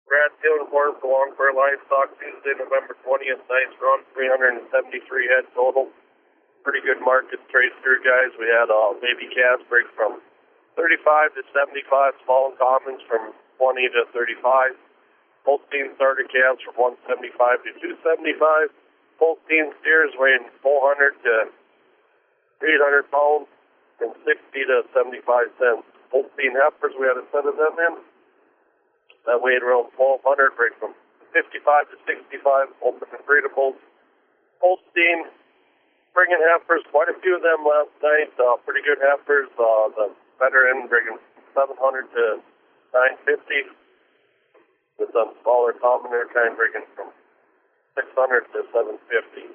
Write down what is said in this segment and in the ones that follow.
Brad Teal report for Long Prairie Livestock, Tuesday, November 20th. Nice run, 373 head total. Pretty good market trade through, guys. We had baby calves break from 35 to 75, small and commons from 20 to 35. Holstein starter calves from 175 to 275. Holstein steers weighing 400 to 800 pounds from 60 to 75 cents. Holstein heifers, we had a set of them in. That weighed around 1,200, break from 55 to 65, open and breedables. Holstein bringing heifers, quite a few of them last night. Pretty good heifers. The better end bringing 700 to 950. With some smaller commoner kind bringing from 600 to 750.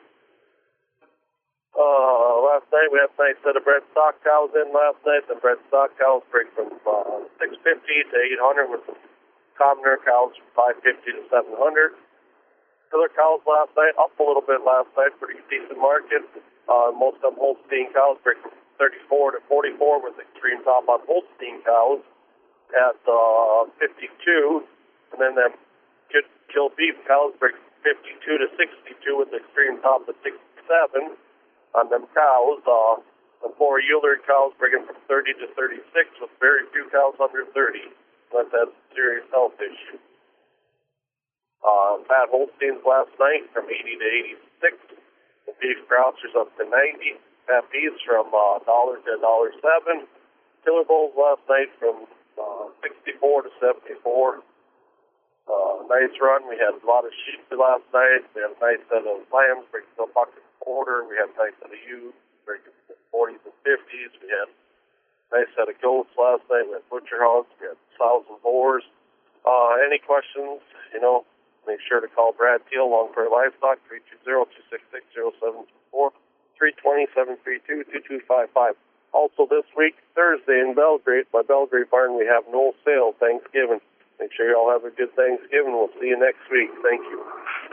Last night we had a nice set of bred stock cows in last night. The bred stock cows bring from 650 to 800 with some commoner cows from 550 to 700. Other cows last night up a little bit last night, pretty decent market. Most of them Holstein cows bring from 34 to 44 with extreme top on Holstein cows at 52. And then them good kill beef cows bring 52 to 62 with extreme top at 67 on them cows. The 4 yielder cows bringing from 30 to 36 with very few cows under 30. Unless that's a serious health issue. Fat Holsteins last night from 80 to 86. The beef crouchers up to 90. Fat beefs from $1 to $1.07. Killer bulls last night from 64 to 74. Nice run. We had a lot of sheep last night. We had a nice set of lambs breaking a buck and quarter. We had a nice set of ewes breaking 40s and 50s. We had a nice set of goats last night. We had butcher hogs. We had sows and boars. Any questions, make sure to call Brad Teal, Long Prairie Livestock, 320-266-0724, 320-732-2255. Also this week, Thursday in Belgrade, my Belgrade barn, we have no sale Thanksgiving. Make sure you all have a good Thanksgiving. We'll see you next week. Thank you.